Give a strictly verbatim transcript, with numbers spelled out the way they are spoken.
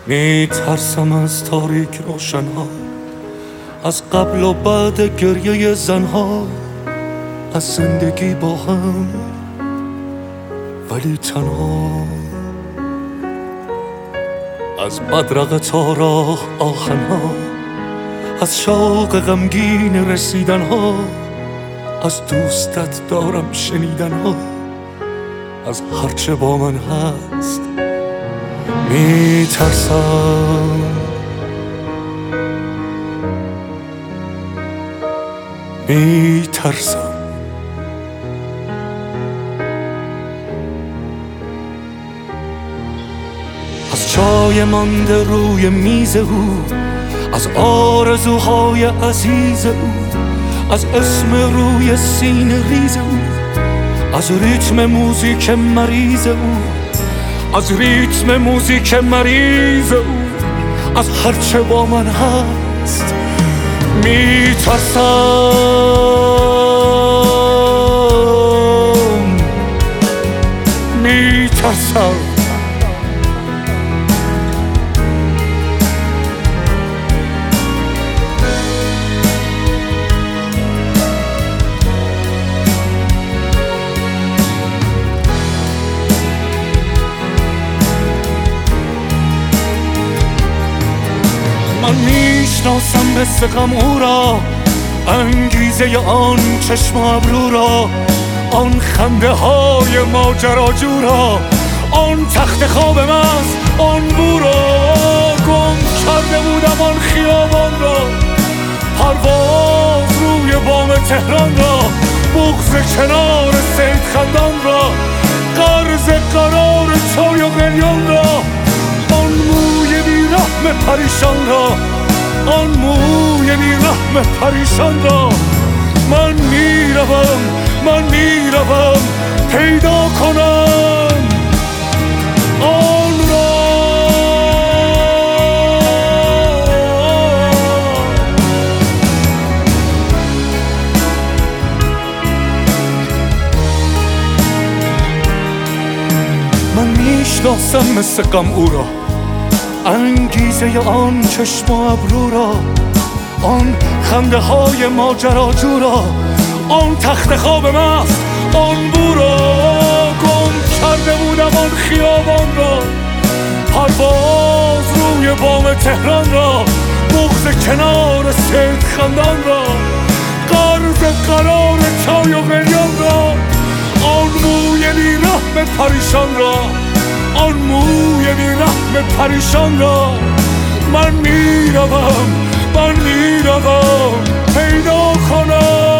می ترسم از تاریک روشنها، از قبل و بعد گریه زنها، از زندگی با هم ولی تنها، از بدرقه تا راه آهنها، از شوق غمگین رسیدنها، از دوستت دارم شنیدنها، از هرچه با من هست می ترسم. می ترسم از چای مانده روی میز او، از آرزوهای عزیز او، از اسم روی سینه ریز او، از ریتم موزیک مریض او، از ریتم موزیک مریض او، از هرچه با من هست می ترسم. می ترسم من میشناسم مثل غم او را، انگیزه آن چشم ابرو را، آن خنده های ماجراجو را، آن تخت خواب مست، آن بو را. گم کرده بودم آن خیابان را، پرواز روی بام تهران را، بغض کنار سید خندان را، قرض قرار چای و قلیان را، آن موی بی رحم پریشان را، آن موی بی رحم پریشان را. من میروم من میروم پیدا کنم آن را. من میشناسم مثل غم او را، انگیزه آن چشم و ابرو را، آن خنده های ماجراجو را، آن تخت خواب مست، آن بو را. گم کرده بودم آن خیابان را، پرواز روی بام تهران را، بغض کنار سید خندان را، قرض قرار چای و قلیان را، آن موی بی رحم پریشان را، آن موی بی رحم پریشان را. من میروم من میروم پیدا کنم